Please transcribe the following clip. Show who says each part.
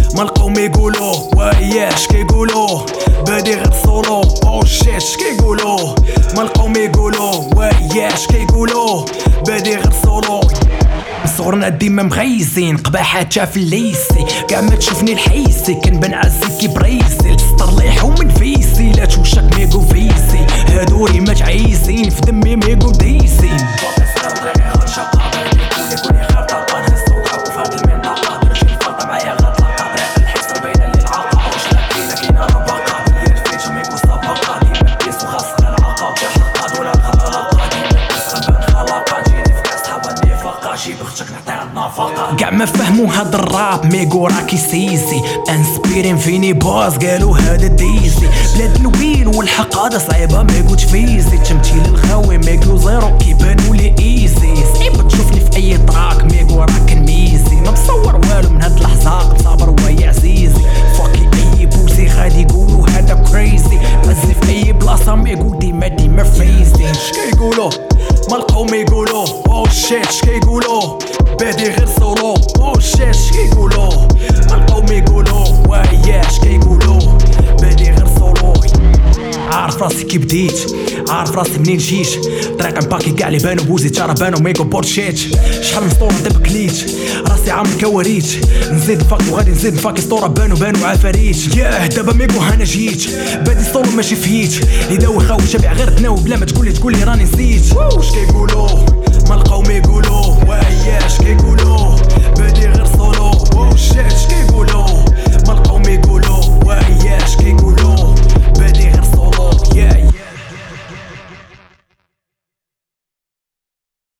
Speaker 1: ما القوم يقولوا وياش كيقولوا بادي غير سولو او شيت كيقولوا ما القوم يقولوا وياش كيقولوا بادي غير سولو من صغرنا ديما مغيزين قباحات في الليسي كاع ما تشوفني الحيسي كنبان عزي كي بريسي طرليح ومن فيسي لا توشك ميغو فيسي هادوري ما تعيسين في دمي ميغو ديسين قاع ما فهمو هاد الراب ميغو راكي سيسي انسبيرين فيني باز قالو هذا ديسي بلاد الويل والحق هذا صعيبه ميغو تفيزي تمثيل الغاوي ميغو زيرو كيبانو لي ايزي صعيب تشوفني في اي تراك ميغو راك ميزي ما مصور والو من هاد اللحظه صابر ويا عزيزي فاكي اي بوسي غادي يقولو هذا كريزي مزي في اي بلاصه ميغو ديما فريزي شكيقولو ما القوم يقولوا او شيت شكيقولوا بادي غير سولو او شيت كيقولوا ما القوم يقولوا وياش كيقولوا بادي غير سولو عارف راسي كي بديت عارف راسي منين جيت طريق مباكي كاع لي بانو بوزي ترى بانو ميغو بورشيت شحال من سطور دب كليت راسي عامل كواريت نزيد فاك وغادي نزيد فاك سطورة بانو عفاريت ياه دابا ميغو انا جيت بادي سولو ماشي فيت يداوي خاوي شابع غير تناوي بلا ما تقولي راني نسيت واش كيقولوا ما القوم يقولوا وياش كيقولوا بادي غير سولو واش كيقولوا